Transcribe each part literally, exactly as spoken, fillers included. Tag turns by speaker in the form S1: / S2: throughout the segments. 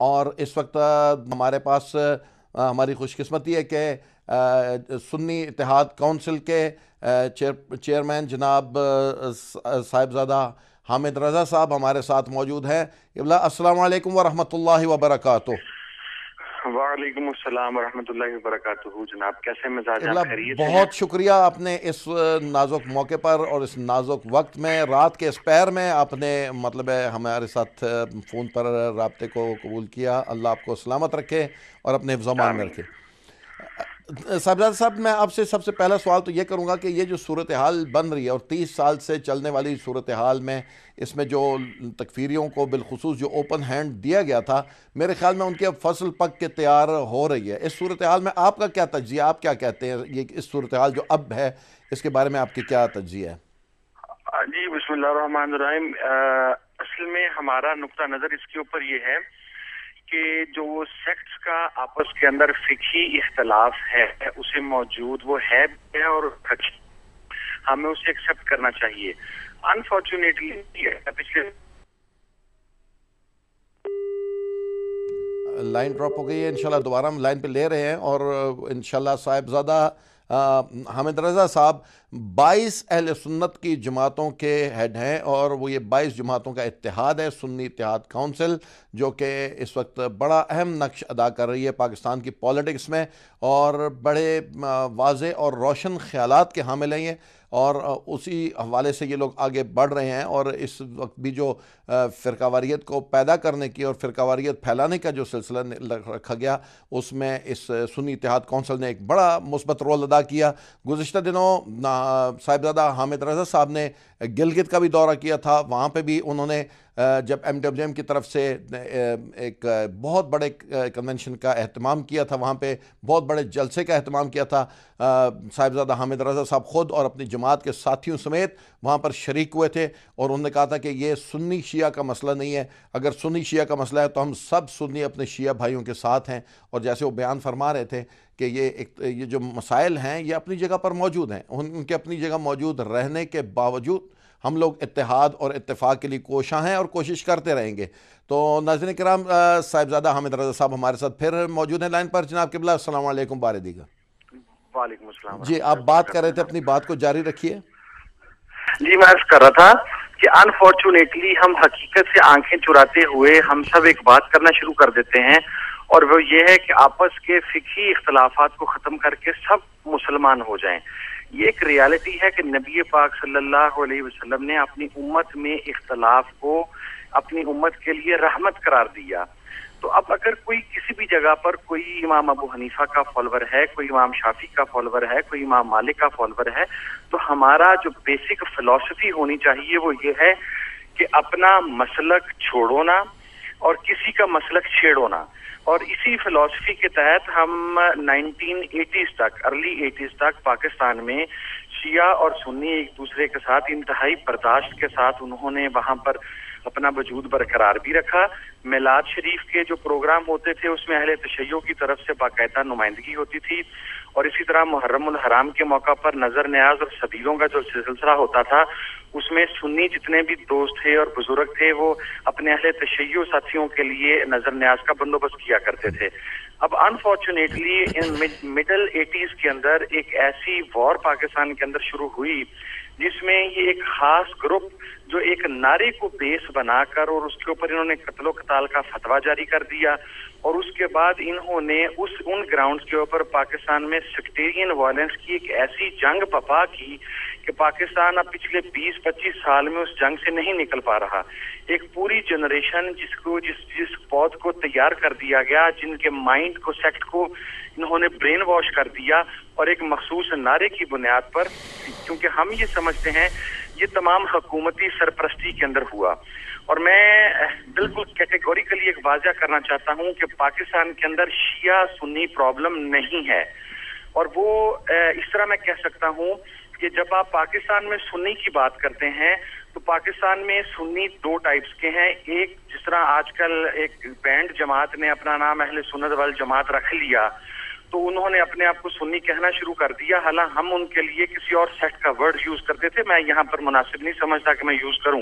S1: اور اس وقت ہمارے پاس ہماری خوش قسمتی ہے کہ سنی اتحاد کونسل کے چیئرمین جناب صاحبزادہ حامد رضا صاحب ہمارے ساتھ موجود ہیں۔ السلام علیکم ورحمۃ اللہ وبرکاتہ۔
S2: وعلیکم السلام ورحمۃ اللہ وبرکاتہ۔ جناب کیسے مزاج، آپ خیریت سے ہیں؟
S1: بہت شکریہ، آپ نے اس نازک موقع پر اور اس نازک وقت میں، رات کے اس پہر میں آپ نے مطلب ہے ہمارے ساتھ فون پر رابطے کو قبول کیا۔ اللہ آپ کو سلامت رکھے اور اپنے حفظ و امان میں رکھے۔ صاحبزادہ صاحب، میں آپ سے سب سے پہلا سوال تو یہ کروں گا کہ یہ جو صورتحال بن رہی ہے اور تیس سال سے چلنے والی صورتحال میں اس میں جو تکفیریوں کو بالخصوص جو اوپن ہینڈ دیا گیا تھا، میرے خیال میں ان کی اب فصل پک کے تیار ہو رہی ہے۔ اس صورتحال میں آپ کا کیا تجزیہ، آپ کیا کہتے ہیں؟ یہ اس صورتحال جو اب ہے اس کے بارے میں آپ کی کیا تجزیہ ہے؟
S2: جی بسم اللہ الرحمن الرحیم۔ اصل میں ہمارا نقطہ نظر اس کے اوپر یہ ہے کہ جو سیکٹس کا آپس کے اندر فقہی اختلاف ہے اسے موجود وہ ہے اور ہمیں اسے ایکسپٹ کرنا چاہیے۔ انفارچونیٹلی پچھلے
S1: لائن ڈراپ ہو گئی ہے، انشاءاللہ دوبارہ ہم لائن پہ لے رہے ہیں، اور انشاءاللہ صاحبزادہ حامد رضا صاحب بائیس اہل سنت کی جماعتوں کے ہیڈ ہیں، اور وہ یہ بائیس جماعتوں کا اتحاد ہے، سنی اتحاد کونسل، جو کہ اس وقت بڑا اہم نقش ادا کر رہی ہے پاکستان کی پولیٹکس میں، اور بڑے واضح اور روشن خیالات کے حامل ہیں یہ، اور اسی حوالے سے یہ لوگ آگے بڑھ رہے ہیں۔ اور اس وقت بھی جو فرقہ واریت کو پیدا کرنے کی اور فرقہ واریت پھیلانے کا جو سلسلہ رکھا گیا، اس میں اس سنی اتحاد کونسل نے ایک بڑا مثبت رول ادا کیا۔ گزشتہ دنوں صاحبزادہ حامد رضا صاحب نے گلگت کا بھی دورہ کیا تھا، وہاں پہ بھی انہوں نے جب ایم ڈبلیو ایم کی طرف سے ایک بہت بڑے کنونشن کا اہتمام کیا تھا، وہاں پہ بہت بڑے جلسے کا اہتمام کیا تھا، صاحبزادہ حامد رضا صاحب خود اور اپنی جماعت کے ساتھیوں سمیت وہاں پر شریک ہوئے تھے، اور انہوں نے کہا تھا کہ یہ سنی شیعہ کا مسئلہ نہیں ہے، اگر سنی شیعہ کا مسئلہ ہے تو ہم سب سنی اپنے شیعہ بھائیوں کے ساتھ ہیں۔ اور جیسے وہ بیان فرما رہے تھے کہ یہ ایک یہ جو مسائل ہیں یہ اپنی جگہ پر موجود ہیں، ان کے اپنی جگہ موجود رہنے کے باوجود ہم لوگ اتحاد اور اتفاق کے لیے کوشاں ہیں اور کوشش کرتے رہیں گے۔ تو ناظرین کرام، صاحبزادہ حامد رضا صاحب ہمارے ساتھ پھر موجود ہیں لائن پر۔ جناب قبلہ السلام علیکم بار دیگر۔
S2: وعلیکم السلام۔
S1: جی آپ بات کر رہے تھے، اپنی بات کو جاری رکھیے۔
S2: جی میں عرض کر رہا تھا کہ انفارچونیٹلی ہم حقیقت سے آنکھیں چراتے ہوئے ہم سب ایک بات کرنا شروع کر دیتے ہیں، اور وہ یہ ہے کہ آپس کے فقہی اختلافات کو ختم کر کے سب مسلمان ہو جائیں۔ یہ ایک ریالٹی ہے کہ نبی پاک صلی اللہ علیہ وسلم نے اپنی امت میں اختلاف کو اپنی امت کے لیے رحمت قرار دیا۔ تو اب اگر کوئی کسی بھی جگہ پر کوئی امام ابو حنیفہ کا فالوور ہے، کوئی امام شافعی کا فالوور ہے، کوئی امام مالک کا فالوور ہے، تو ہمارا جو بیسک فلسفی ہونی چاہیے وہ یہ ہے کہ اپنا مسلک چھوڑو نا اور کسی کا مسلک چھیڑو نا۔ اور اسی فلسفی کے تحت ہم نائنٹین ایٹیز تک ارلی ایٹیز تک پاکستان میں شیعہ اور سنی ایک دوسرے کے ساتھ انتہائی برداشت کے ساتھ انہوں نے وہاں پر اپنا وجود برقرار بھی رکھا۔ میلاد شریف کے جو پروگرام ہوتے تھے اس میں اہل تشیع کی طرف سے باقاعدہ نمائندگی ہوتی تھی، اور اسی طرح محرم الحرام کے موقع پر نظر نیاز اور سبیلوں کا جو سلسلہ ہوتا تھا اس میں سنی جتنے بھی دوست تھے اور بزرگ تھے وہ اپنے اہل تشیع ساتھیوں کے لیے نظر نیاز کا بندوبست کیا کرتے تھے۔ اب انفارچونیٹلی ان مڈل ایٹیز کے اندر ایک ایسی وار پاکستان کے اندر شروع ہوئی جس میں یہ ایک خاص گروپ جو ایک نعرے کو بیس بنا کر اور اس کے اوپر انہوں نے قتل و قتال کا فتویٰ جاری کر دیا، اور اس کے بعد انہوں نے اس ان گراؤنڈز کے اوپر پاکستان میں سیکٹیرین وائلنس کی ایک ایسی جنگ پپا کی کہ پاکستان اب پچھلے بیس پچیس سال میں اس جنگ سے نہیں نکل پا رہا۔ ایک پوری جنریشن جس کو جس جس پود کو تیار کر دیا گیا، جن کے مائنڈ کو سیکٹ کو انہوں نے برین واش کر دیا، اور ایک مخصوص نعرے کی بنیاد پر، کیونکہ ہم یہ سمجھتے ہیں یہ تمام حکومتی سرپرستی کے اندر ہوا۔ اور میں بالکل کیٹیگوریکلی ایک واضح کرنا چاہتا ہوں کہ پاکستان کے اندر شیعہ سنی پرابلم نہیں ہے، اور وہ اس طرح میں کہہ سکتا ہوں کہ جب آپ پاکستان میں سنی کی بات کرتے ہیں تو پاکستان میں سنی دو ٹائپس کے ہیں۔ ایک جس طرح آج کل ایک بینڈ جماعت نے اپنا نام اہل سنت والجماعت رکھ لیا تو انہوں نے اپنے آپ کو سنی کہنا شروع کر دیا، حالانکہ ہم ان کے لیے کسی اور سیٹ کا ورڈ یوز کرتے تھے، میں یہاں پر مناسب نہیں سمجھتا کہ میں یوز کروں۔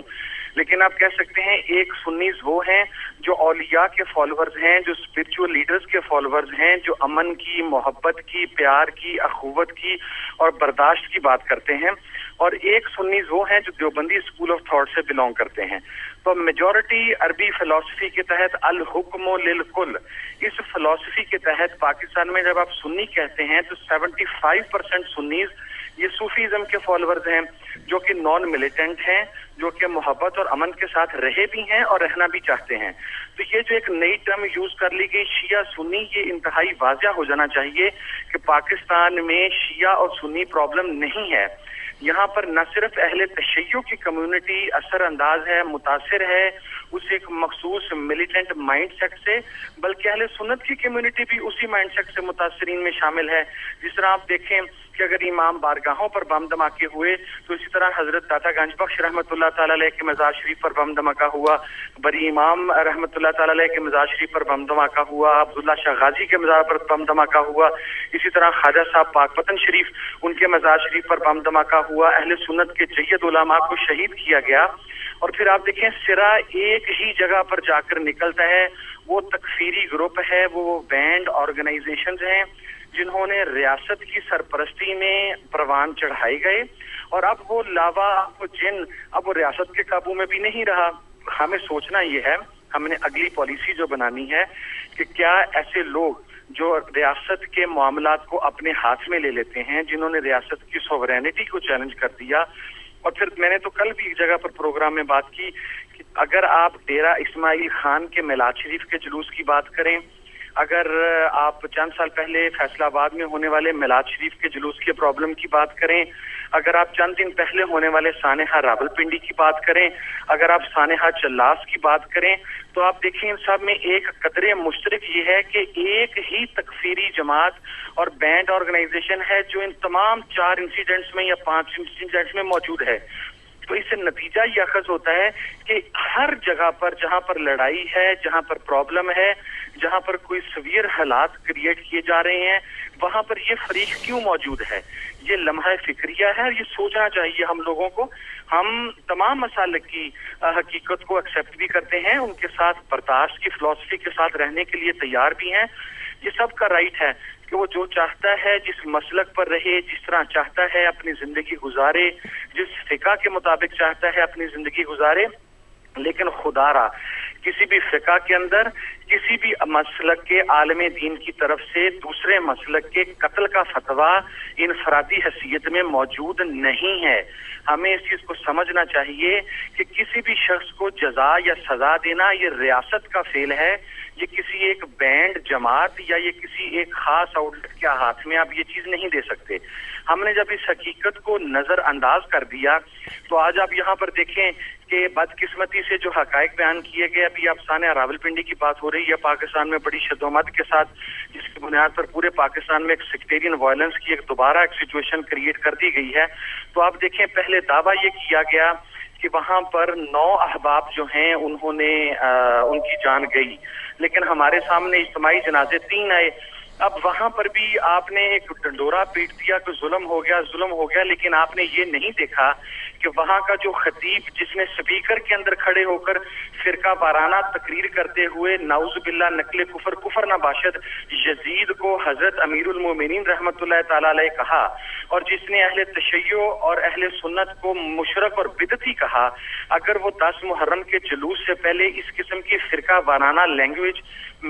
S2: لیکن آپ کہہ سکتے ہیں ایک سنیز وہ ہیں جو اولیاء کے فالوورز ہیں، جو اسپرچول لیڈرز کے فالوورز ہیں، جو امن کی، محبت کی، پیار کی، اخوت کی اور برداشت کی بات کرتے ہیں، اور ایک سنیز وہ ہیں جو دیوبندی اسکول آف تھاٹ سے بلونگ کرتے ہیں۔ تو میجورٹی عربی فلسفی کے تحت الحکم للکل، اس فلسفی کے تحت پاکستان میں جب آپ سنی کہتے ہیں تو سیونٹی فائیو پرسینٹ سنیز یہ صوفیزم کے فالوورز ہیں، جو کہ نان ملیٹنٹ ہیں، جو کہ محبت اور امن کے ساتھ رہے بھی ہیں اور رہنا بھی چاہتے ہیں۔ تو یہ جو ایک نئی ٹرم یوز کر لی گئی شیعہ سنی، یہ انتہائی واضح ہو جانا چاہیے کہ پاکستان میں شیعہ اور سنی پرابلم نہیں ہے۔ یہاں پر نہ صرف اہل تشیع کی کمیونٹی اثر انداز ہے، متاثر ہے اس ایک مخصوص ملیٹنٹ مائنڈ سیٹ سے، بلکہ اہل سنت کی کمیونٹی بھی اسی مائنڈ سیٹ سے متاثرین میں شامل ہے۔ جس طرح آپ دیکھیں کہ اگر امام بارگاہوں پر بم دھماکے ہوئے تو اسی طرح حضرت داتا گنج بخش رحمۃ اللہ تعالی علیہ کے مزار شریف پر بم دھماکہ ہوا، بری امام رحمۃ اللہ تعالی علیہ کے مزار شریف پر بم دھماکہ ہوا، عبداللہ شاہ غازی کے مزار پر بم دھماکہ ہوا، اسی طرح خواجہ صاحب پاک پتن شریف ان کے مزار شریف پر بم دھماکہ ہوا، اہل سنت کے جید علماء کو شہید کیا گیا۔ اور پھر آپ دیکھیں سرا ایک ہی جگہ پر جا کر نکلتا ہے، وہ تکفیری گروپ ہے، وہ بینڈ آرگنائزیشنز ہیں جنہوں نے ریاست کی سرپرستی میں پروان چڑھائے گئے، اور اب وہ لاوا، وہ جن اب وہ ریاست کے قابو میں بھی نہیں رہا۔ ہمیں سوچنا یہ ہے، ہم نے اگلی پالیسی جو بنانی ہے کہ کیا ایسے لوگ جو ریاست کے معاملات کو اپنے ہاتھ میں لے لیتے ہیں، جنہوں نے ریاست کی سوورینٹی کو چیلنج کر دیا، اور پھر میں نے تو کل بھی ایک جگہ پر پروگرام میں بات کی کہ اگر آپ ڈیرہ اسماعیل خان کے میلاد شریف کے جلوس کی بات کریں، اگر آپ چند سال پہلے فیصلہ آباد میں ہونے والے میلاد شریف کے جلوس کے پرابلم کی بات کریں، اگر آپ چند دن پہلے ہونے والے سانحہ راولپنڈی کی بات کریں، اگر آپ سانحہ چلاس کی بات کریں، تو آپ دیکھیں ان سب میں ایک قدرے مشترک یہ ہے کہ ایک ہی تکفیری جماعت اور بینڈ آرگنائزیشن ہے جو ان تمام چار انسیڈنٹس میں یا پانچ انسیڈنٹس میں موجود ہے۔ تو اس سے نتیجہ یہ اخذ ہوتا ہے کہ ہر جگہ پر جہاں پر لڑائی ہے، جہاں پر پرابلم ہے، جہاں پر کوئی سویر حالات کریٹ کیے جا رہے ہیں، وہاں پر یہ فریق کیوں موجود ہے؟ یہ لمحہ فکریہ ہے، یہ سوچنا چاہیے ہم لوگوں کو۔ ہم تمام مسائل کی حقیقت کو ایکسیپٹ بھی کرتے ہیں، ان کے ساتھ برداشت کی فلسفی کے ساتھ رہنے کے لیے تیار بھی ہیں۔ یہ سب کا رائٹ ہے کہ وہ جو چاہتا ہے جس مسلک پر رہے، جس طرح چاہتا ہے اپنی زندگی گزارے، جس فقہ کے مطابق چاہتا ہے اپنی زندگی گزارے، لیکن خدا را کسی بھی فقہ کے اندر کسی بھی مسلک کے عالم دین کی طرف سے دوسرے مسلک کے قتل کا فتویٰ انفرادی حیثیت میں موجود نہیں ہے۔ ہمیں اس چیز کو سمجھنا چاہیے کہ کسی بھی شخص کو جزا یا سزا دینا یہ ریاست کا فعل ہے، یہ کسی ایک بینڈ جماعت یا یہ کسی ایک خاص آؤٹ لیٹ کے ہاتھ میں آپ یہ چیز نہیں دے سکتے۔ ہم نے جب اس حقیقت کو نظر انداز کر دیا تو آج آپ یہاں پر دیکھیں کہ بدقسمتی سے جو حقائق بیان کیے گئے، ابھی آپ سانحہ راولپنڈی کی بات ہو رہی ہے پاکستان میں بڑی شد و مد کے ساتھ، جس کی بنیاد پر پورے پاکستان میں ایک سیکٹیرین وائلنس کی ایک دوبارہ ایک سچویشن کریٹ کر دی گئی ہے۔ تو آپ دیکھیں پہلے دعویٰ یہ کیا گیا کہ وہاں پر نو احباب جو ہیں انہوں نے ان کی جان گئی، لیکن ہمارے سامنے اجتماعی جنازے تین آئے۔ اب وہاں پر بھی آپ نے ایک ڈنڈورا پیٹ دیا کہ ظلم ہو گیا ظلم ہو گیا لیکن آپ نے یہ نہیں دیکھا کہ وہاں کا جو خطیب جس نے سپیکر کے اندر کھڑے ہو کر فرقہ وارانہ تقریر کرتے ہوئے نعوذ باللہ نقل کفر کفر نہ باشد یزید کو حضرت امیر المومنین رحمت اللہ تعالی علیہ کہا، اور جس نے اہل تشیع اور اہل سنت کو مشرک اور بدعتی کہا، اگر وہ دس محرم کے جلوس سے پہلے اس قسم کی فرقہ وارانہ لینگویج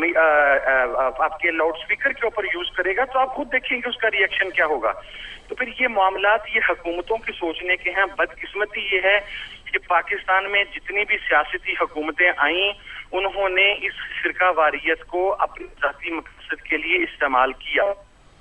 S2: آپ کے لاؤڈ سپیکر کے اوپر یوز کرے گا تو آپ خود دیکھیں گے اس کا ری ایکشن کیا ہوگا۔ تو پھر یہ معاملات یہ حکومتوں کے سوچنے کے ہیں۔ بدقسمتی یہ ہے کہ پاکستان میں جتنی بھی سیاسی حکومتیں آئیں انہوں نے اس فرقہ واریت کو اپنی ذاتی مقصد کے لیے استعمال کیا۔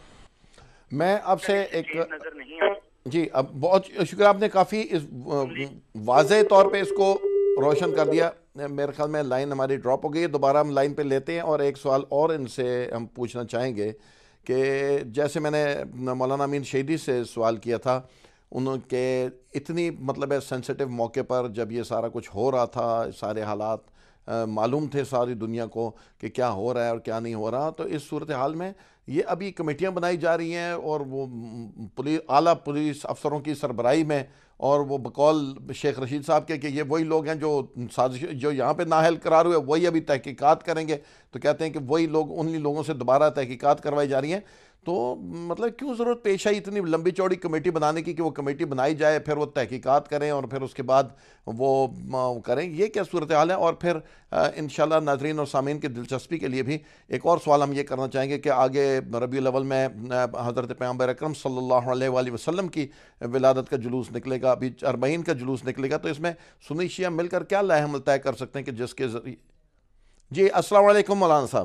S1: میں آپ سے ایک
S2: نظر نہیں آئی
S1: جی اب بہت شکریہ، آپ نے کافی اس واضح طور پہ اس کو روشن کر دیا۔ میرے خیال میں لائن ہماری ڈراپ ہو گئی ہے، دوبارہ ہم لائن پہ لیتے ہیں اور ایک سوال اور ان سے ہم پوچھنا چاہیں گے کہ جیسے میں نے مولانا امین شہیدی سے سوال کیا تھا انہوں کے اتنی مطلب ہے سینسیٹیو موقع پر جب یہ سارا کچھ ہو رہا تھا، سارے حالات معلوم تھے ساری دنیا کو کہ کیا ہو رہا ہے اور کیا نہیں ہو رہا، تو اس صورتحال میں یہ ابھی کمیٹیاں بنائی جا رہی ہیں اور وہ پولیس اعلیٰ پولیس افسروں کی سربراہی میں، اور وہ بقول شیخ رشید صاحب کے کہ یہ وہی لوگ ہیں جو سازش جو یہاں پہ نااہل قرار ہوئے وہی ابھی تحقیقات کریں گے، تو کہتے ہیں کہ وہی لوگ انہی لوگوں سے دوبارہ تحقیقات کروائی جا رہی ہیں. تو مطلب کیوں ضرورت پیش آئی اتنی لمبی چوڑی کمیٹی بنانے کی کہ وہ کمیٹی بنائی جائے، پھر وہ تحقیقات کریں اور پھر اس کے بعد وہ کریں؟ یہ کیا صورتحال ہے؟ اور پھر انشاءاللہ ناظرین اور سامعین کی دلچسپی کے لیے بھی ایک اور سوال ہم یہ کرنا چاہیں گے کہ آگے ربیع الاول میں حضرت پیغمبر اکرم صلی اللہ علیہ وآلہ وسلم کی ولادت کا جلوس نکلے گا، ابھی اربعین کا جلوس نکلے گا، تو اس میں سنی شیعہ مل کر کیا لائحہ عمل طے کر سکتے ہیں کہ جس کے ذریعے... جی السلام علیکم مولانا صاحب.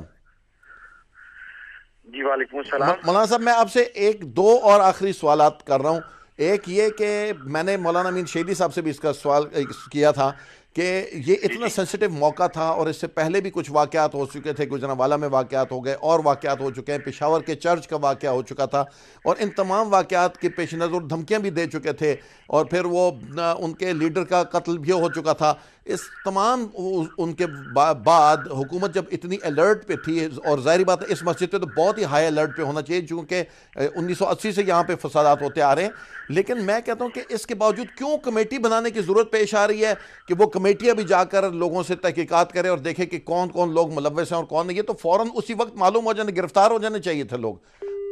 S2: جی وعلیکم السلام.
S1: مولانا صاحب میں آپ سے ایک دو اور آخری سوالات کر رہا ہوں. ایک یہ کہ میں نے مولانا امین شہیدی صاحب سے بھی اس کا سوال کیا تھا کہ یہ اتنا سینسٹیو موقع تھا اور اس سے پہلے بھی کچھ واقعات ہو چکے تھے، گوجرانوالہ میں واقعات ہو گئے اور واقعات ہو چکے ہیں، پشاور کے چرچ کا واقعہ ہو چکا تھا، اور ان تمام واقعات کے پیش نظر دھمکیاں بھی دے چکے تھے، اور پھر وہ ان کے لیڈر کا قتل بھی ہو چکا تھا. اس تمام ان کے بعد حکومت جب اتنی الرٹ پہ تھی، اور ظاہری بات ہے اس مسجد پہ تو بہت ہی ہائی الرٹ پہ ہونا چاہیے چونکہ انیس سو اسی سے یہاں پہ فسادات ہوتے آ رہے ہیں، لیکن میں کہتا ہوں کہ اس کے باوجود کیوں کمیٹی بنانے کی ضرورت پیش آ رہی ہے کہ وہ کمیٹیاں بھی جا کر لوگوں سے تحقیقات کرے اور دیکھے کہ کون کون لوگ ملوث ہیں اور کون نہیں. یہ تو فوراً اسی وقت معلوم ہو جانے، گرفتار ہو جانے چاہیے تھے لوگ.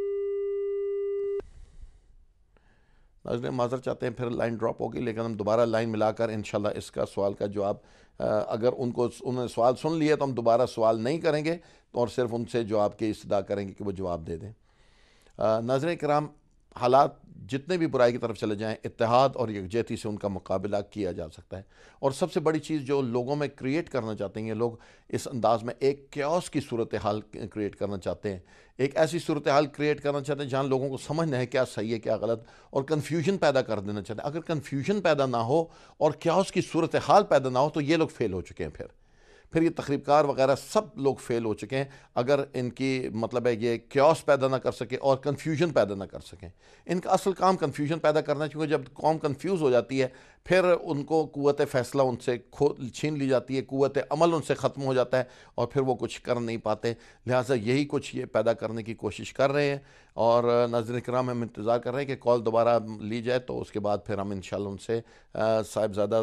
S1: ناظرین معذر چاہتے ہیں پھر لائن ڈراپ ہوگی، لیکن ہم دوبارہ لائن ملا کر انشاءاللہ اس کا سوال کا جواب، اگر ان کو انہوں نے سوال سن لیے تو ہم دوبارہ سوال نہیں کریں گے اور صرف ان سے جواب کی استدعا کریں گے کہ وہ جواب دے دیں. ناظرین کرام، حالات جتنے بھی برائی کی طرف چلے جائیں، اتحاد اور یکجہتی سے ان کا مقابلہ کیا جا سکتا ہے. اور سب سے بڑی چیز جو لوگوں میں کریٹ کرنا چاہتے ہیں، یہ لوگ اس انداز میں ایک کیوس کی صورتحال کریٹ کرنا چاہتے ہیں، ایک ایسی صورتحال کریٹ کرنا چاہتے ہیں جہاں لوگوں کو سمجھنا ہے کیا صحیح ہے کیا غلط، اور کنفیوژن پیدا کر دینا چاہتے ہیں. اگر کنفیوژن پیدا نہ ہو اور کیوس کی صورتحال پیدا نہ ہو تو یہ لوگ فیل ہو چکے ہیں. پھر پھر یہ تخریب کار وغیرہ سب لوگ فیل ہو چکے ہیں اگر ان کی مطلب ہے یہ کیوس پیدا نہ کر سکے اور کنفیوژن پیدا نہ کر سکیں. ان کا اصل کام کنفیوژن پیدا کرنا ہے، کیونکہ جب قوم کنفیوز ہو جاتی ہے پھر ان کو قوت فیصلہ ان سے کھو چھین لی جاتی ہے، قوت عمل ان سے ختم ہو جاتا ہے اور پھر وہ کچھ کر نہیں پاتے. لہٰذا یہی کچھ یہ پیدا کرنے کی کوشش کر رہے ہیں. اور ناظرین کرام ہم انتظار کر رہے ہیں کہ کال دوبارہ لی جائے تو اس کے بعد پھر ہم انشاءاللہ ان سے صاحبزادہ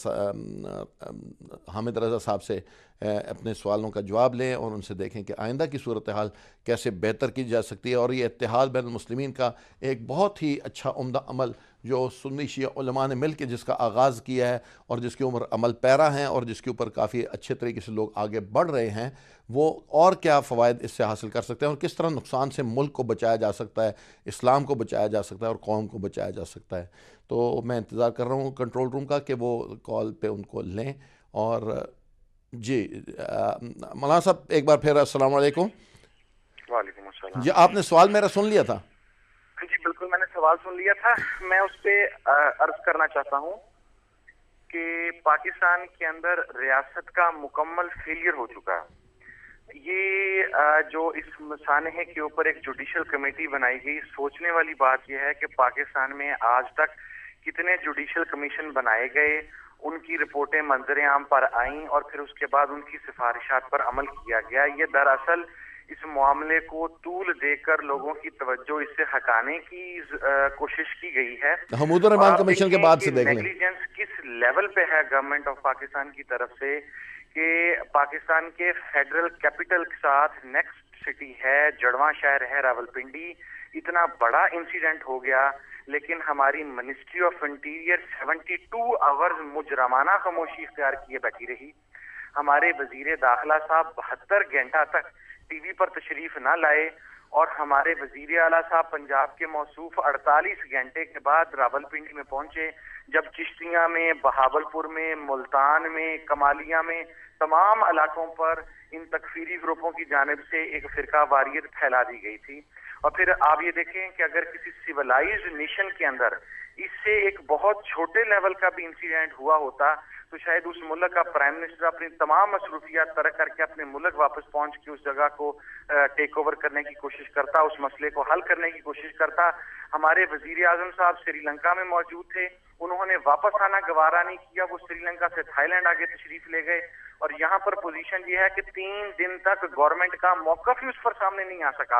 S1: حامد رضا صاحب سے اپنے سوالوں کا جواب لیں اور ان سے دیکھیں کہ آئندہ کی صورتحال کیسے بہتر کی جا سکتی ہے. اور یہ اتحاد بین المسلمین کا ایک بہت ہی اچھا عمدہ عمل جو سنی شیعہ علماء نے مل کے جس کا آغاز کیا ہے اور جس کے اوپر عمل پیرا ہیں اور جس کے اوپر کافی اچھے طریقے سے لوگ آگے بڑھ رہے ہیں، وہ اور کیا فوائد اس سے حاصل کر سکتے ہیں اور کس طرح نقصان سے ملک کو بچایا جا سکتا ہے، اسلام کو بچایا جا سکتا ہے اور قوم کو بچایا جا سکتا ہے. تو میں انتظار کر رہا ہوں کنٹرول روم کا کہ وہ کال پہ ان کو لیں. اور جی مولانا صاحب ایک بار پھر السلام علیکم.
S2: وعلیکم السلام.
S1: جی آپ نے سوال میرا سن لیا تھا؟
S2: جی بالکل میں نے سوال سن لیا تھا. میں اس پہ عرض کرنا چاہتا ہوں کہ پاکستان کے اندر ریاست کا مکمل فیلئر ہو چکا ہے. یہ جو اس سانحے کے اوپر ایک جوڈیشل کمیٹی بنائی گئی، سوچنے والی بات یہ ہے کہ پاکستان میں آج تک کتنے جوڈیشل کمیشن بنائے گئے، ان کی رپورٹیں منظر عام پر آئیں اور پھر اس کے بعد ان کی سفارشات پر عمل کیا گیا. یہ دراصل اس معاملے کو طول دے کر لوگوں کی توجہ اس سے ہٹانے کی کوشش کی گئی ہے.
S1: حمود الرحمان کمیشن کے بعد سے دیکھ لیں
S2: نیگلیجنس کس لیول پہ ہے گورنمنٹ آف پاکستان کی طرف سے کہ پاکستان کے فیڈرل کیپٹل کے ساتھ نیکسٹ سٹی ہے، جڑواں شہر ہے راولپنڈی. اتنا بڑا انسیڈنٹ ہو گیا لیکن ہماری ministry of interior seventy two hours مجرمانہ خاموشی اختیار کیے بیٹھی رہی. ہمارے وزیر داخلہ صاحب بہتر گھنٹہ تک ٹی وی پر تشریف نہ لائے اور ہمارے وزیر اعلیٰ صاحب پنجاب کے موصوف اڑتالیس گھنٹے کے بعد راولپنڈی میں پہنچے، جب چشتیاں میں، بہاول پور میں، ملتان میں، کمالیہ میں تمام علاقوں پر ان تکفیری گروپوں کی جانب سے ایک فرقہ واریت پھیلا دی گئی تھی. اور پھر آپ یہ دیکھیں کہ اگر کسی سیولائزڈ نیشن کے اندر اس سے ایک بہت چھوٹے لیول کا بھی انسیڈنٹ ہوا ہوتا تو شاید اس ملک کا پرائم منسٹر اپنی تمام مصروفیات ترک کر کے اپنے ملک واپس پہنچ کے اس جگہ کو ٹیک اوور کرنے کی کوشش کرتا، اس مسئلے کو حل کرنے کی کوشش کرتا. ہمارے وزیر اعظم صاحب سری لنکا میں موجود تھے، انہوں نے واپس آنا گوارا نہیں کیا، وہ سری لنکا سے تھائی لینڈ آگے تشریف لے گئے. اور یہاں پر پوزیشن یہ ہے کہ تین دن تک گورنمنٹ کا موقف ہی اس پر سامنے نہیں آ سکا.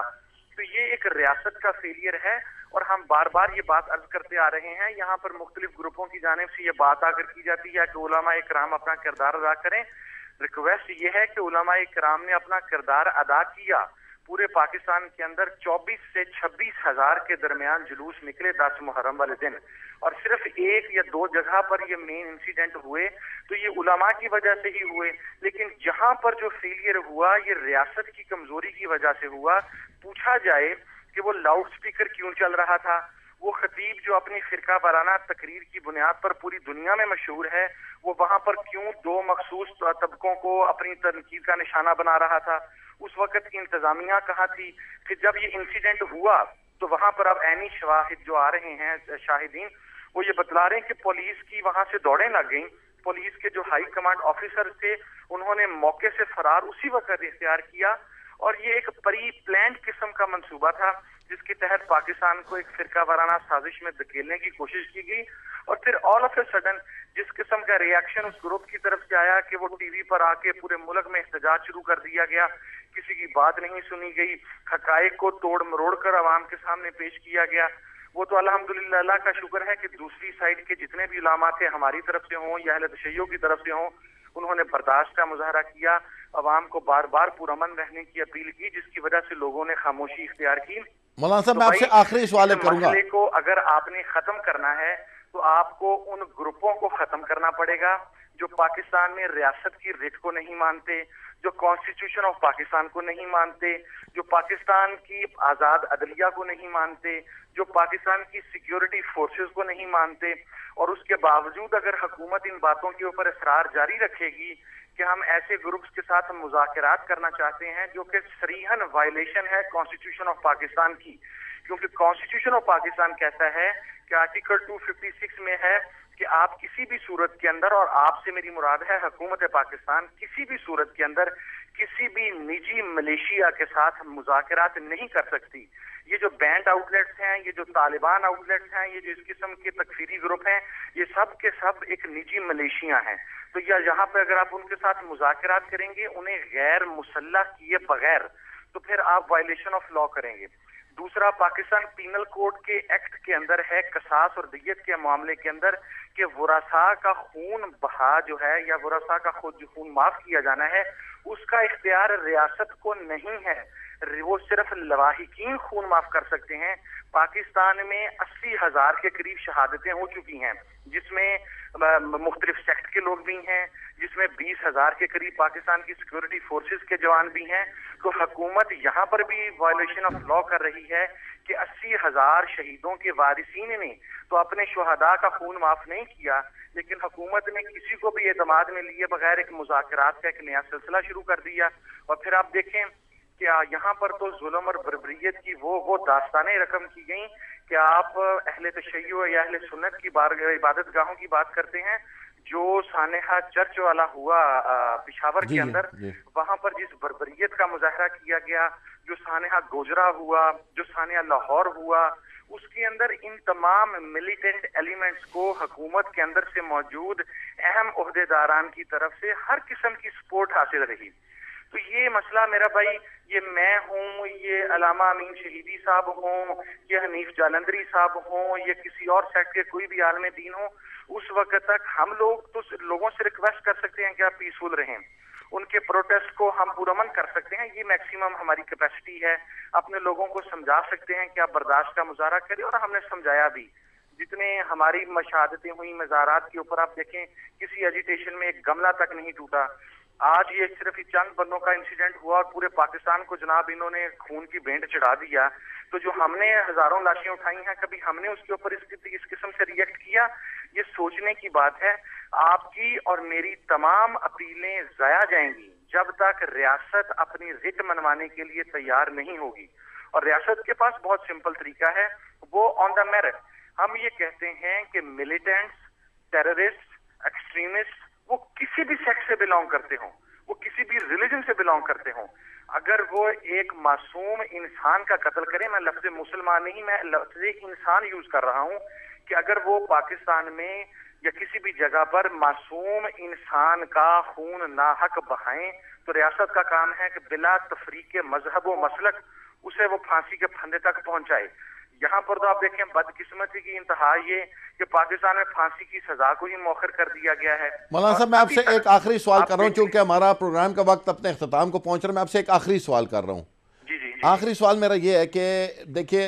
S2: تو یہ ایک ریاست کا فیلئر ہے، اور ہم بار بار یہ بات عرض کرتے آ رہے ہیں، یہاں پر مختلف گروپوں کی جانب سے یہ بات آ کر کی جاتی ہے کہ علماء کرام اپنا کردار ادا کریں۔ ریکویسٹ یہ ہے کہ علماء کرام نے اپنا کردار ادا کیا۔ پورے پاکستان کے اندر چوبیس سے چھبیس ہزار کے درمیان جلوس نکلے دس محرم والے دن، اور صرف ایک یا دو جگہ پر یہ مین انسیڈنٹ ہوئے تو یہ علماء کی وجہ سے ہی ہوئے، لیکن جہاں پر جو فیلئر ہوا یہ ریاست کی کمزوری کی وجہ سے ہوا۔ پوچھا جائے کہ وہ لاؤڈ سپیکر کیوں چل رہا تھا، وہ خطیب جو اپنی فرقہ وارانہ تقریر کی بنیاد پر پوری دنیا میں مشہور ہے، وہ وہاں پر کیوں دو مخصوص طبقوں کو اپنی تنقید کا نشانہ بنا رہا تھا، اس وقت انتظامیہ کہاں تھی؟ پھر جب یہ انسیڈنٹ ہوا تو وہاں پر اب عینی شواہد جو آ رہے ہیں شاہدین، وہ یہ بتلا رہے ہیں کہ پولیس کی وہاں سے دوڑیں لگ گئیں۔ پولیس کے جو ہائی کمانڈ آفیسر تھے انہوں نے موقع سے فرار اسی وقت اختیار کیا، اور یہ ایک پری پلانڈ قسم کا منصوبہ تھا جس کے تحت پاکستان کو ایک فرقہ وارانہ سازش میں دھکیلنے کی کوشش کی گئی، اور پھر آل آف اے سڈن جس قسم کا ریاکشن اس گروپ کی طرف سے آیا کہ وہ ٹی وی پر آ کے پورے ملک میں احتجاج شروع کر دیا گیا، کسی کی بات نہیں سنی گئی، حقائق کو توڑ مروڑ کر عوام کے سامنے پیش کیا گیا۔ وہ تو الحمدللہ اللہ کا شکر ہے کہ دوسری سائڈ کے جتنے بھی علماء تھے ہماری طرف سے ہوں یا اہل تشیع کی طرف سے ہوں، انہوں نے برداشت کا مظاہرہ کیا، عوام کو بار بار پرامن رہنے کی اپیل کی، جس کی وجہ سے لوگوں نے خاموشی اختیار کی۔
S1: مولانا صاحب میں آپ سے آخری سوال کروں گا،
S2: مسئلے کو اگر آپ نے ختم کرنا ہے تو آپ کو ان گروپوں کو ختم کرنا پڑے گا جو پاکستان میں ریاست کی ریٹ کو نہیں مانتے، جو کانسٹیٹیوشن آف پاکستان کو نہیں مانتے، جو پاکستان کی آزاد عدلیہ کو نہیں مانتے، جو پاکستان کی سیکیورٹی فورسز کو نہیں مانتے، اور اس کے باوجود اگر حکومت ان باتوں کے اوپر اصرار جاری رکھے گی کہ ہم ایسے گروپس کے ساتھ مذاکرات کرنا چاہتے ہیں جو کہ صریحاً وائلیشن ہے کانسٹیٹیوشن آف پاکستان کی، کیونکہ کانسٹیٹیوشن آف پاکستان کہتا ہے کہ آرٹیکل دو سو چھپن میں ہے کہ آپ کسی بھی صورت کے اندر، اور آپ سے میری مراد ہے حکومت پاکستان، کسی بھی صورت کے اندر کسی بھی نجی ملیشیا کے ساتھ مذاکرات نہیں کر سکتی۔ یہ جو بینڈ آؤٹ لیٹس ہیں، یہ جو طالبان آؤٹ لیٹس ہیں، یہ جو اس قسم کے تکفیری گروپ ہیں، یہ سب کے سب ایک نجی ملیشیا ہیں، تو یا یہاں پہ اگر آپ ان کے ساتھ مذاکرات کریں گے انہیں غیر مسلح کیے بغیر، تو پھر آپ وائلیشن آف لا کریں گے۔ دوسرا، پاکستان پینل کوڈ کے ایکٹ کے اندر ہے قصاص اور دیت کے معاملے کے اندر کہ ورثاء کا خون بہا جو ہے یا ورثاء کا خود جو خون معاف کیا جانا ہے اس کا اختیار ریاست کو نہیں ہے، وہ صرف لواحقین خون معاف کر سکتے ہیں۔ پاکستان میں اسی ہزار کے قریب شہادتیں ہو چکی ہیں، جس میں مختلف سیکٹ کے لوگ بھی ہیں، جس میں بیس ہزار کے قریب پاکستان کی سیکورٹی فورسز کے جوان بھی ہیں۔ تو حکومت یہاں پر بھی وائلیشن آف لا کر رہی ہے کہ اسی ہزار شہیدوں کے وارثین نے تو اپنے شہداء کا خون معاف نہیں کیا، لیکن حکومت نے کسی کو بھی اعتماد میں لیے بغیر ایک مذاکرات کا ایک نیا سلسلہ شروع کر دیا۔ اور پھر آپ دیکھیں کہ یہاں پر تو ظلم اور بربریت کی وہ وہ داستانیں رقم کی گئیں کہ آپ اہل تشیع یا اہل سنت کی عبادت گاہوں کی بات کرتے ہیں، جو سانحہ چرچ والا ہوا پشاور کے اندر، وہاں پر جس بربریت کا مظاہرہ کیا گیا، جو سانحہ گوجرا ہوا، جو سانحہ لاہور ہوا، اس کے اندر ان تمام ملیٹنٹ ایلیمنٹس کو حکومت کے اندر سے موجود اہم عہدیداران کی طرف سے ہر قسم کی سپورٹ حاصل رہی۔ تو یہ مسئلہ میرا بھائی، یہ میں ہوں، یہ علامہ امین شہیدی صاحب ہوں، یہ حنیف جالندری صاحب ہوں، یہ کسی اور سیکٹ کے کوئی بھی عالم دین ہوں، اس وقت تک ہم لوگ تو لوگوں سے ریکویسٹ کر سکتے ہیں کہ آپ پیسفل رہیں، ان کے پروٹیسٹ کو ہم پرامن کر سکتے ہیں، یہ میکسیمم ہماری کیپیسٹی ہے، اپنے لوگوں کو سمجھا سکتے ہیں کہ آپ برداشت کا مظاہرہ کریں، اور ہم نے سمجھایا بھی۔ جتنے ہماری مشاہدتیں ہوئی مزارات کے اوپر، آپ دیکھیں کسی ایجیٹیشن میں ایک گملہ تک نہیں ٹوٹا۔ آج یہ صرف چند بندوں کا انسیڈنٹ ہوا اور پورے پاکستان کو جناب انہوں نے خون کی بینٹ چڑھا دیا، تو جو ہم نے ہزاروں لاشیں اٹھائی ہیں، کبھی ہم نے اس کے اوپر اس اس قسم سے ریئیکٹ کیا؟ یہ سوچنے کی بات ہے۔ آپ کی اور میری تمام اپیلیں ضائع جائیں گی جب تک ریاست اپنی رٹ منوانے کے لیے تیار نہیں ہوگی، اور ریاست کے پاس بہت سمپل طریقہ ہے، وہ آن دا میرٹ۔ ہم یہ کہتے ہیں کہ ملیٹنٹس، ٹیررسٹ، ایکسٹریمسٹ، وہ کسی بھی سیکٹ سے بلانگ کرتے ہوں، وہ کسی بھی ریلیجن سے بلانگ کرتے ہوں، اگر وہ ایک معصوم انسان کا قتل کریں، میں لفظ مسلمان نہیں، میں لفظ انسان یوز کر رہا ہوں، کہ اگر وہ پاکستان میں یا کسی بھی جگہ پر معصوم انسان کا خون ناحق بہائیں، تو ریاست کا کام ہے کہ بلا تفریق مذہب و مسلک اسے وہ پھانسی کے پھندے تک پہنچائے. یہاں پر تو آپ دیکھیں بدقسمتی کی انتہا یہ کہ پاکستان میں پھانسی کی سزا کو ہی مؤخر کر دیا گیا ہے.
S1: مولانا صاحب میں آپ سے ایک آخری سوال کر رہا ہوں چونکہ ہمارا پروگرام کا وقت اپنے اختتام کو پہنچ رہا ہے. میں آپ سے ایک آخری سوال کر رہا ہوں.
S2: جی جی
S1: آخری سوال میرا یہ ہے کہ دیکھیے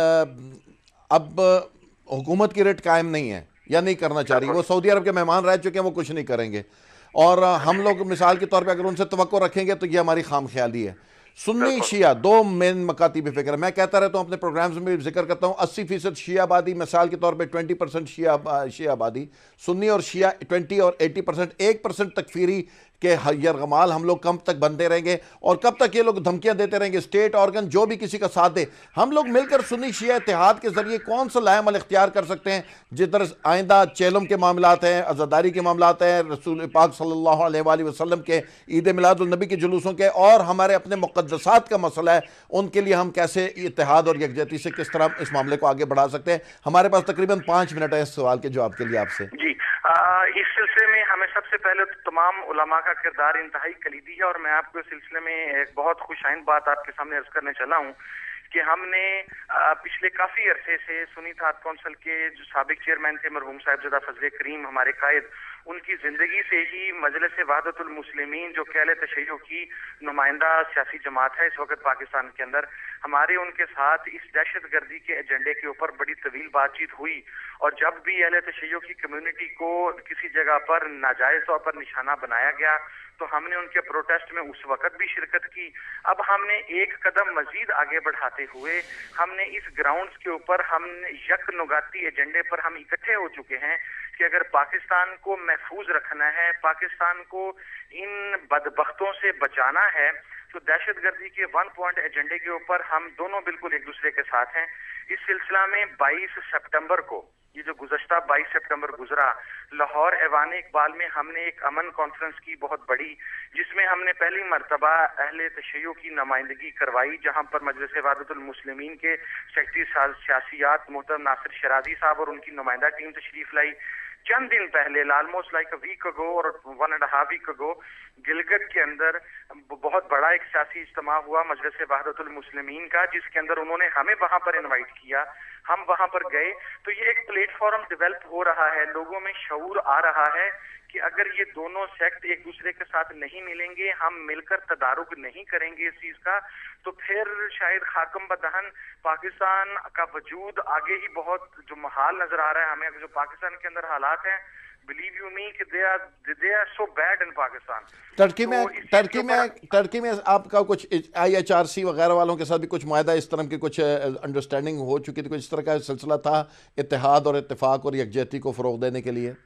S1: اب حکومت کی ریٹ قائم نہیں ہے یا نہیں کرنا چاہ رہی. وہ سعودی عرب کے مہمان رہ چکے ہیں, وہ کچھ نہیں کریں گے, اور ہم لوگ مثال کے طور پہ اگر ان سے توقع رکھیں گے تو یہ ہماری خام خیالی ہے. سنی شیعہ دو مین مکاتب فکر ہے. میں کہتا رہتا ہوں اپنے پروگرامز میں بھی ذکر کرتا ہوں, اسی فیصد شیعہ آبادی, مثال کے طور پہ ٹوینٹی پرسنٹ شیعہ شیعہ آبادی, سنی اور شیعہ ٹوینٹی اور ایٹی پرسنٹ, ایک پرسنٹ تکفیری کہ یرغمال ہم لوگ کب تک بنتے رہیں گے اور کب تک یہ لوگ دھمکیاں دیتے رہیں گے. اسٹیٹ آرگن جو بھی کسی کا ساتھ دے, ہم لوگ مل کر سنی شیعہ اتحاد کے ذریعے کون سا لائے عمل اختیار کر سکتے ہیں جدھر آئندہ چیلم کے معاملات ہیں, عزاداری کے معاملات ہیں, رسول پاک صلی اللہ علیہ وآلہ وسلم کے عید میلاد النبی کے جلوسوں کے, اور ہمارے اپنے مقدسات کا مسئلہ ہے, ان کے لیے ہم کیسے اتحاد اور یکجہتی سے کس طرح اس معاملے کو آگے بڑھا سکتے ہیں. ہمارے پاس تقریباً پانچ منٹ ہے اس سوال کے جواب کے لیے آپ سے.
S2: جی اس سلسلے میں ہمیں سب سے پہلے تمام علماء کا کردار انتہائی کلیدی ہے, اور میں آپ کو اس سلسلے میں ایک بہت خوش آئند بات آپ کے سامنے عرض کرنے چلا ہوں کہ ہم نے پچھلے کافی عرصے سے سنی اتحاد کونسل کے جو سابق چیئرمین تھے مرحوم صاحب زدہ فضل کریم ہمارے قائد, ان کی زندگی سے ہی مجلس وحدت المسلمین جو کہ اہل تشیع کی نمائندہ سیاسی جماعت ہے اس وقت پاکستان کے اندر, ہمارے ان کے ساتھ اس دہشت گردی کے ایجنڈے کے اوپر بڑی طویل بات چیت ہوئی. اور جب بھی اہل تشیع کی کمیونٹی کو کسی جگہ پر ناجائز طور پر نشانہ بنایا گیا تو ہم نے ان کے پروٹیسٹ میں اس وقت بھی شرکت کی. اب ہم نے ایک قدم مزید آگے بڑھاتے ہوئے ہم نے اس گراؤنڈز کے اوپر ہم نے یک نگاتی ایجنڈے پر ہم اکٹھے ہو چکے ہیں کہ اگر پاکستان کو محفوظ رکھنا ہے, پاکستان کو ان بدبختوں سے بچانا ہے, تو دہشت گردی کے ون پوائنٹ ایجنڈے کے اوپر ہم دونوں بالکل ایک دوسرے کے ساتھ ہیں. اس سلسلہ میں بائیس سپٹمبر کو, یہ جو گزشتہ بائیس سپٹمبر گزرا, لاہور ایوان اقبال میں ہم نے ایک امن کانفرنس کی بہت بڑی, جس میں ہم نے پہلی مرتبہ اہل تشیع کی نمائندگی کروائی, جہاں پر مجلس وحدت المسلمین کے سیکرٹری سیاسیات محترم ناصر شرازی صاحب اور ان کی نمائندہ ٹیم تشریف لائی. چند دن پہلے آلموسٹ لائک اے ویک اگو اور ون اینڈ ہاف ویک اگو گلگت کے اندر بہت بڑا ایک سیاسی اجتماع ہوا مجلس وحدت المسلمین کا, جس کے اندر انہوں نے ہمیں وہاں پر انوائٹ کیا, ہم وہاں پر گئے. تو یہ ایک پلیٹ فارم ڈیولپ ہو رہا ہے, لوگوں میں شعور آ رہا ہے کہ اگر یہ دونوں سیکٹ ایک دوسرے کے ساتھ نہیں ملیں گے, ہم مل کر تدارک نہیں کریں گے اس چیز کا, تو پھر شاید خاکم بدہن پاکستان کا وجود آگے ہی بہت جو محال نظر آ رہا ہے ہمیں, جو پاکستان کے اندر حالات ہیں, believe you me کہ they are they are so bad in Pakistan.
S1: ترکی میں ترکی میں ترکی میں آپ کا کچھ آئی ایچ آر سی وغیرہ والوں کے ساتھ بھی کچھ معاہدہ اس طرح کی کچھ انڈرسٹینڈنگ ہو چکی تھی, کچھ اس طرح کا سلسلہ تھا اتحاد اور اتفاق اور یکجہتی کو فروغ دینے کے لیے؟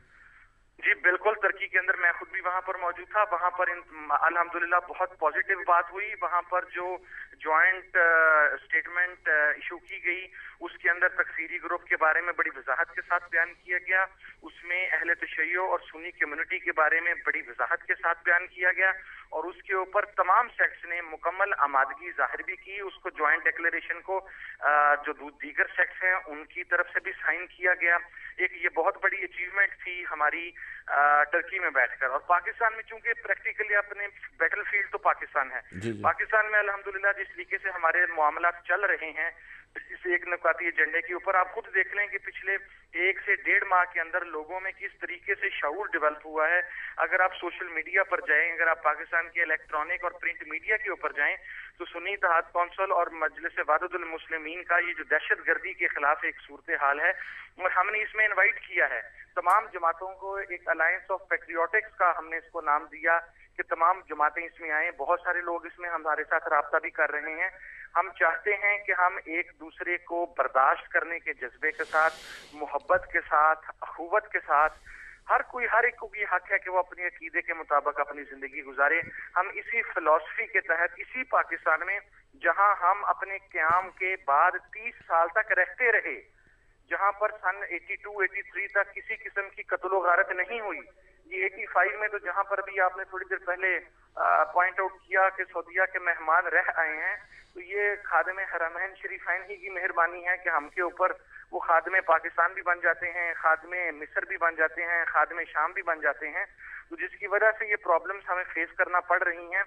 S2: جی بالکل, ترکی کے اندر میں خود بھی وہاں پر موجود تھا. وہاں پر الحمدللہ بہت پازیٹیو بات ہوئی. وہاں پر جو جوائنٹ اسٹیٹمنٹ ایشو کی گئی اس کے اندر تکفیری گروپ کے بارے میں بڑی وضاحت کے ساتھ بیان کیا گیا, اس میں اہل تشیع اور سنی کمیونٹی کے بارے میں بڑی وضاحت کے ساتھ بیان کیا گیا, اور اس کے اوپر تمام سیکٹس نے مکمل آمادگی ظاہر بھی کی. اس کو جوائنٹ ڈیکلیریشن کو جو دیگر سیکٹس ہیں ان کی طرف سے بھی سائن کیا گیا. ایک یہ بہت بڑی اچیومنٹ تھی ہماری ٹرکی میں بیٹھ کر. اور پاکستان میں چونکہ پریکٹیکلی اپنے بیٹل فیلڈ تو پاکستان ہے,
S1: جی جی.
S2: پاکستان میں الحمدللہ جس طریقے سے ہمارے معاملات چل رہے ہیں اس ایک نکاتی ایجنڈے کے اوپر, آپ خود دیکھ لیں کہ پچھلے ایک سے ڈیڑھ ماہ کے اندر لوگوں میں کس طریقے سے شعور ڈیولپ ہوا ہے. اگر آپ سوشل میڈیا پر جائیں, اگر آپ پاکستان کے الیکٹرانک اور پرنٹ میڈیا کے اوپر جائیں, تو سنی اتحاد کونسل اور مجلس وحدت المسلمین کا یہ جو دہشت گردی کے خلاف ایک صورتحال ہے, اور ہم نے اس میں انوائٹ کیا ہے تمام جماعتوں کو, ایک الائنس آف پیٹریوٹکس کا ہم نے اس کو نام دیا کہ تمام جماعتیں اس میں آئیں. بہت سارے لوگ اس میں ہمارے ساتھ رابطہ بھی کر رہے ہیں. ہم چاہتے ہیں کہ ہم ایک دوسرے کو برداشت کرنے کے جذبے کے ساتھ, محبت کے ساتھ, اخوت کے ساتھ, ہر کوئی ہر ایک کو یہ حق ہے کہ وہ اپنے عقیدے کے مطابق اپنی زندگی گزارے. ہم اسی فلسفی کے تحت اسی پاکستان میں جہاں ہم اپنے قیام کے بعد تیس سال تک رہتے رہے, جہاں پر سن ایٹی ٹو ایٹی تھری تک کسی قسم کی قتل و غارت نہیں ہوئی, یہ ایٹی فائیو میں تو جہاں پر بھی آپ نے تھوڑی دیر پہلے پوائنٹ آؤٹ کیا کہ سعودیہ کے مہمان رہ آئے ہیں, تو یہ خادم حرمین شریفین ہی کی مہربانی ہے کہ ہم کے اوپر وہ خادم پاکستان بھی بن جاتے ہیں, خادم مصر بھی بن جاتے ہیں, خادم شام بھی بن جاتے ہیں, تو جس کی وجہ سے یہ پرابلمز ہمیں فیس کرنا پڑ رہی ہیں.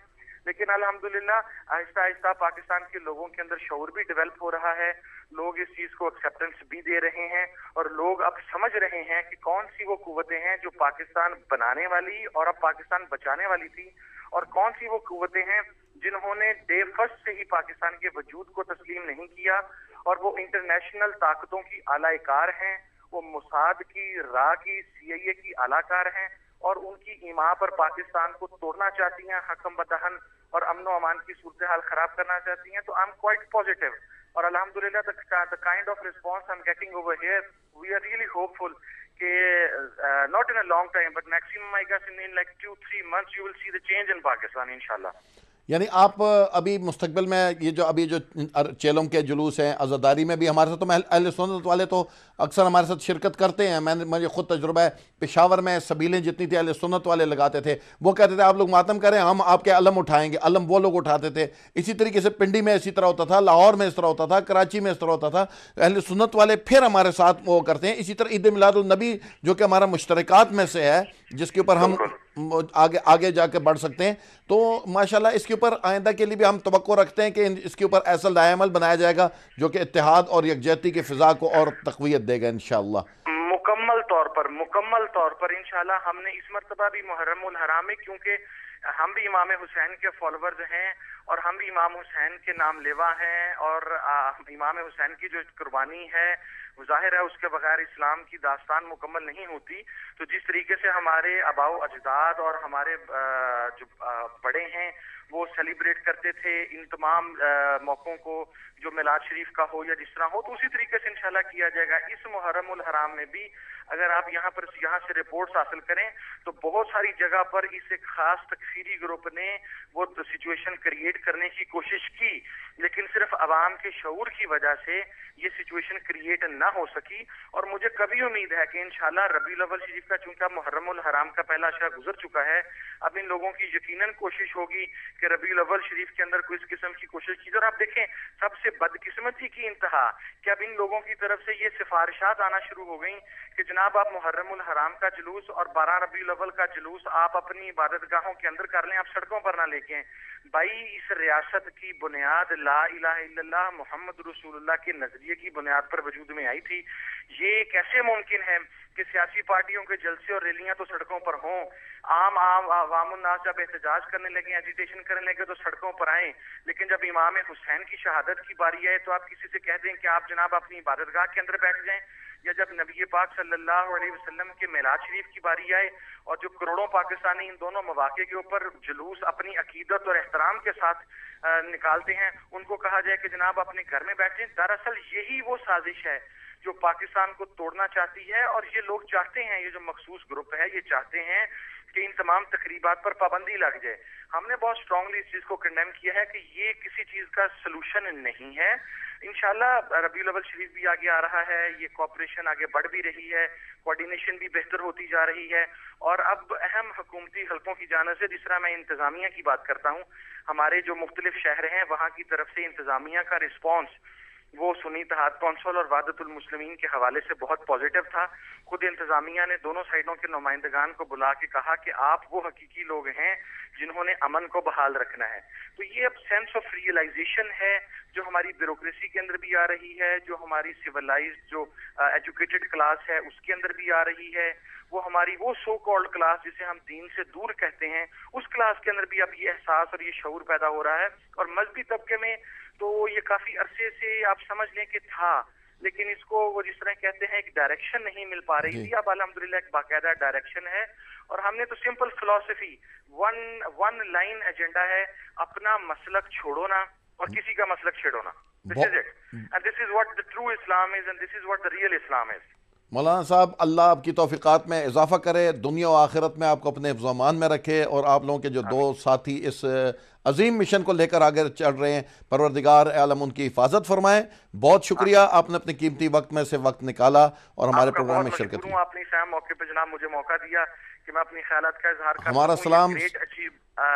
S2: لیکن الحمدللہ آہستہ آہستہ پاکستان کے لوگوں کے اندر شعور بھی ڈیولپ ہو رہا ہے، لوگ اس چیز کو ایکسیپٹنس بھی دے رہے ہیں، اور لوگ اب سمجھ رہے ہیں کہ کون سی وہ قوتیں ہیں جو پاکستان بنانے والی اور اب پاکستان بچانے والی تھی، اور کون سی وہ قوتیں ہیں جنہوں نے ڈے فرسٹ سے ہی پاکستان کے وجود کو تسلیم نہیں کیا، اور وہ انٹرنیشنل طاقتوں کی اعلی کار ہیں، وہ موساد کی، را کی، سی آئی اے کی اعلی کار ہیں، اور ان کی ایما پر پاکستان کو توڑنا چاہتی ہیں، حکم بدہن اور امن و امان کی صورتحال خراب کرنا چاہتی ہیں. تو آئی ایم کوائٹ پازیٹیو، اور الحمدللہ the kind of response I'm getting over here, we are really hopeful کہ uh, not in a long time but maximum I guess in, in like two three months you will see the change in Pakistan inshallah.
S1: یعنی آپ ابھی مستقبل میں یہ جو ابھی جو چیلوں کے جلوس ہیں عزاداری میں بھی ہمارے ساتھ، تو اہل سنت والے تو اکثر ہمارے ساتھ شرکت کرتے ہیں. میں نے مجھے خود تجربہ ہے، پشاور میں سبیلیں جتنی تھی اہل سنت والے لگاتے تھے، وہ کہتے تھے آپ لوگ ماتم کریں، ہم آپ کے علم اٹھائیں گے. علم وہ لوگ اٹھاتے تھے. اسی طریقے سے پنڈی میں اسی طرح ہوتا تھا، لاہور میں اس طرح ہوتا تھا، کراچی میں اس طرح ہوتا تھا. اہل سنت والے پھر ہمارے ساتھ وہ کرتے ہیں. اسی طرح عید میلاد النبی جو کہ ہمارا مشترکات میں سے ہے، جس کے اوپر ہم آگے آگے جا کے بڑھ سکتے ہیں، تو ماشاءاللہ اس کے اوپر آئندہ کے لیے بھی ہم توقع رکھتے ہیں کہ اس کے اوپر ایسا لائحہ عمل بنایا جائے گا جو کہ اتحاد اور یکجہتی کی فضا کو اور تقویت دے گا انشاءاللہ.
S2: مکمل طور پر مکمل طور پر انشاءاللہ. ہم نے اس مرتبہ بھی محرم الحرام میں، کیونکہ ہم بھی امام حسین کے فالوورز ہیں اور ہم بھی امام حسین کے نام لیوا ہیں، اور امام حسین کی جو قربانی ہے وہ ظاہر ہے اس کے بغیر اسلام کی داستان مکمل نہیں ہوتی. تو جس طریقے سے ہمارے آباء و اجداد اور ہمارے جو بڑے ہیں وہ سیلیبریٹ کرتے تھے ان تمام موقعوں کو، جو میلاد شریف کا ہو یا جس طرح ہو، تو اسی طریقے سے انشاءاللہ کیا جائے گا. اس محرم الحرام میں بھی اگر آپ یہاں پر یہاں سے رپورٹس حاصل کریں تو بہت ساری جگہ پر اس ایک خاص تکفیری گروپ نے وہ سچویشن کریٹ کرنے کی کوشش کی، لیکن صرف عوام کے شعور کی وجہ سے یہ سچویشن کریٹ نہ ہو سکی. اور مجھے کبھی امید ہے کہ انشاءاللہ ربیع الاول شریف کا چونکہ محرم الحرام کا پہلا اشرہ گزر چکا ہے، اب ان لوگوں کی یقیناً کوشش ہوگی کہ ربیع الاول شریف کے اندر کوئی اس قسم کی کوشش کی. اور آپ دیکھیں سب سے بدقسمتی کی انتہا کہ اب ان لوگوں کی طرف سے یہ سفارشات آنا شروع ہو گئیں کہ جناب آپ محرم الحرام کا جلوس اور بارہ ربیع الاول کا جلوس آپ اپنی عبادت گاہوں کے اندر کر لیں، آپ سڑکوں پر نہ لے کے. بھائی اس ریاست کی بنیاد لا الہ الا اللہ محمد رسول اللہ کے نظریے کی بنیاد پر وجود میں آئی تھی. یہ کیسے ممکن ہے کہ سیاسی پارٹیوں کے جلسے اور ریلیاں تو سڑکوں پر ہوں، عام عام عوام الناس جب احتجاج کرنے لگے، ایجیٹیشن کرنے لگے تو سڑکوں پر آئیں، لیکن جب امام حسین کی شہادت کی باری آئے تو آپ کسی سے کہہ دیں کہ آپ جناب اپنی عبادت گاہ کے اندر بیٹھ جائیں. یا جب نبی پاک صلی اللہ علیہ وسلم کے میلاد شریف کی باری آئے اور جو کروڑوں پاکستانی ان دونوں مواقع کے اوپر جلوس اپنی عقیدت اور احترام کے ساتھ نکالتے ہیں، ان کو کہا جائے کہ جناب اپنے گھر میں بیٹھیں. دراصل یہی وہ سازش ہے جو پاکستان کو توڑنا چاہتی ہے، اور یہ لوگ چاہتے ہیں، یہ جو مخصوص گروپ ہے یہ چاہتے ہیں کہ ان تمام تقریبات پر پابندی لگ جائے. ہم نے بہت اسٹرانگلی اس چیز کو کنڈیم کیا ہے کہ یہ کسی چیز کا سلوشن نہیں ہے. انشاءاللہ ربیع الاول شریف بھی آگے آ رہا ہے، یہ کوآپریشن آگے بڑھ بھی رہی ہے، کوارڈینیشن بھی بہتر ہوتی جا رہی ہے. اور اب اہم حکومتی حلقوں کی جانب سے، جس طرح میں انتظامیہ کی بات کرتا ہوں، ہمارے جو مختلف شہر ہیں وہاں کی طرف سے انتظامیہ کا رسپانس وہ سنی اتحاد کونسل اور وحدت المسلمین کے حوالے سے بہت پازیٹیو تھا. خود انتظامیہ نے دونوں سائڈوں کے نمائندگان کو بلا کے کہا کہ آپ وہ حقیقی لوگ ہیں جنہوں نے امن کو بحال رکھنا ہے. تو یہ اب سینس آف ریئلائزیشن ہے جو ہماری بیوروکریسی کے اندر بھی آ رہی ہے، جو ہماری سیولائزڈ جو ایجوکیٹڈ کلاس ہے اس کے اندر بھی آ رہی ہے، وہ ہماری وہ سو کالڈ کلاس جسے ہم دین سے دور کہتے ہیں اس کلاس کے اندر بھی اب یہ احساس اور یہ شعور پیدا ہو رہا ہے. اور مذہبی طبقے میں تو یہ کافی عرصے سے آپ سمجھ لیں کہ تھا، لیکن اس کو وہ جس طرح کہتے ہیں ایک ڈائریکشن نہیں مل پا رہی تھی. اب الحمدللہ ایک باقاعدہ ڈائریکشن ہے، اور ہم نے تو سمپل فلسفی ون ون لائن ایجنڈا ہے، اپنا مسلک چھوڑو نا اور کسی کا مسلک چھیڑو نا. This is it. And this is what the true Islam is, and this is what the real Islam is.
S1: مولانا صاحب اللہ آپ کی توفیقات میں اضافہ کرے، دنیا و آخرت میں آپ کو اپنے حفظ و امان میں رکھے، اور آپ لوگوں کے جو دو ساتھی اس عظیم مشن کو لے کر آگے چڑھ رہے ہیں، پروردگار عالم ان کی حفاظت فرمائیں. بہت شکریہ، آپ نے اپنے قیمتی وقت میں سے وقت نکالا اور ہمارے پروگرام میں شرکت کی.
S2: آپ نے اس اہم موقع پہ جناب مجھے موقع دیا کہ میں اپنی خیالات کا اظہار کروں.
S1: ہمارا سلام.
S2: گریٹ اچیو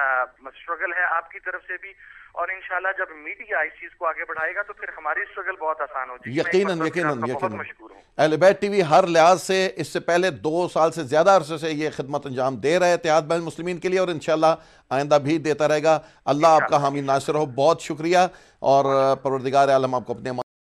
S2: اسٹرگل ہے آپ کی طرف سے بھی، اور انشاءاللہ جب میڈیا اس چیز کو آگے بڑھائے گا تو پھر ہماری اسٹرگل بہت آسان ہو جائے گی.
S1: یقیناً یقیناً
S2: بہت
S1: یقیناً
S2: مشکور ہوں.
S1: اہل بیت ٹی وی ہر لحاظ سے اس سے پہلے دو سال سے زیادہ عرصے سے یہ خدمت انجام دے رہے اتحاد بین المسلمین کے لیے، اور انشاءاللہ آئندہ بھی دیتا رہے گا۔ اللہ آپ کا حامی ناصر ہو، بہت شکریہ، اور پروردگار عالم آپ کو اپنے